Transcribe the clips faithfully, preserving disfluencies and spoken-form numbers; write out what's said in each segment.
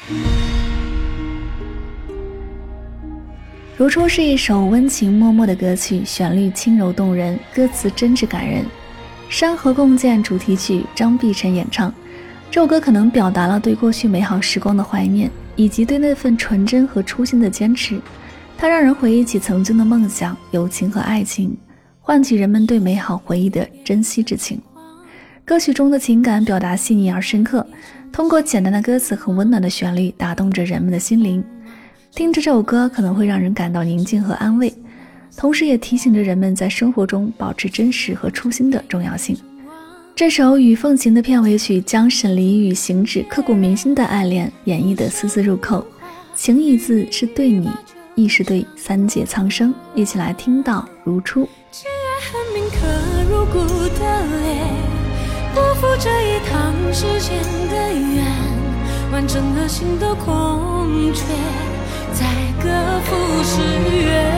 如初是一首温情脉脉的歌曲，旋律轻柔动人，歌词真挚感人。山河共建主题曲张碧晨演唱，这首歌可能表达了对过去美好时光的怀念，以及对那份纯真和初心的坚持。它让人回忆起曾经的梦想、友情和爱情，唤起人们对美好回忆的珍惜之情。歌曲中的情感表达细腻而深刻，通过简单的歌词和温暖的旋律打动着人们的心灵。听着这首歌可能会让人感到宁静和安慰，同时也提醒着人们在生活中保持真实和初心的重要性。这首《与凤行》的片尾曲将沈黎与行止刻骨铭心的爱恋演绎得丝丝入扣，情一字是对你，亦是对三界苍生。一起来听到如初。 既然恨铭刻入骨的烈，不负这一趟时间的缘，完整了心的空缺，再各赴十月。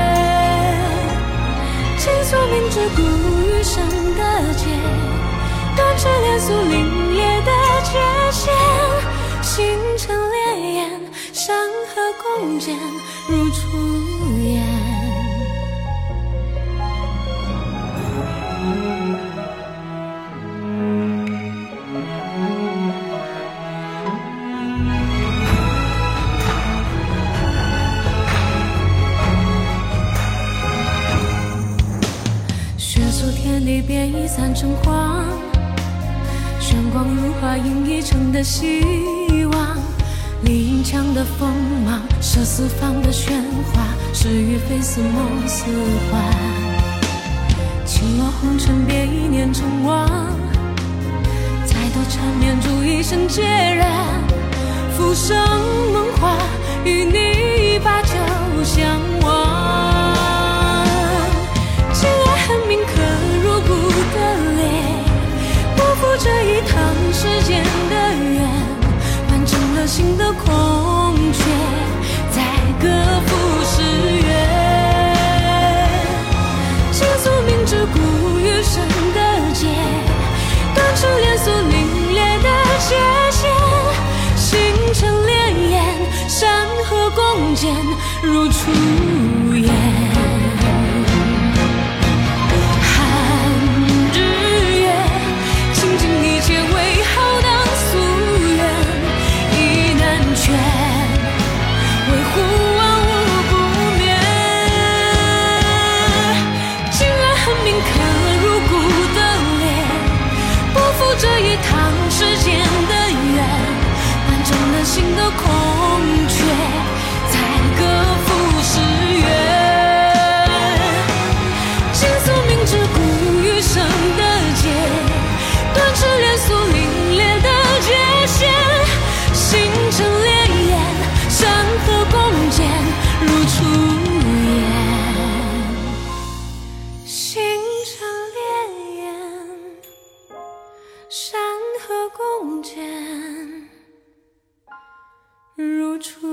倾诉明知故余生的劫，断指连诉凛冽的界限，星辰烈焰，山河共建如初颜。天地变已散成黄，玄光如花映一城的希望。丽影墙的锋芒，射四方的喧哗，是与非似梦似幻。轻落红尘，别一念成王，再多缠绵住一生孑然。浮生梦话，与你把酒相忘。既然恨铭刻入骨的烈，不负这一趟时间的缘，完整了心的空缺，再各赴十月。倾诉明知故余生的劫，断指连诉凛冽的界限，星辰烈焰，山河共建如初颜。这一趟时间的缘，完整了心的空缺，再各赴十月。倾诉明知故余生的劫，断指连诉凛冽的界限，星辰烈焰，山河共建如初颜。星辰烈焰，山河共建如初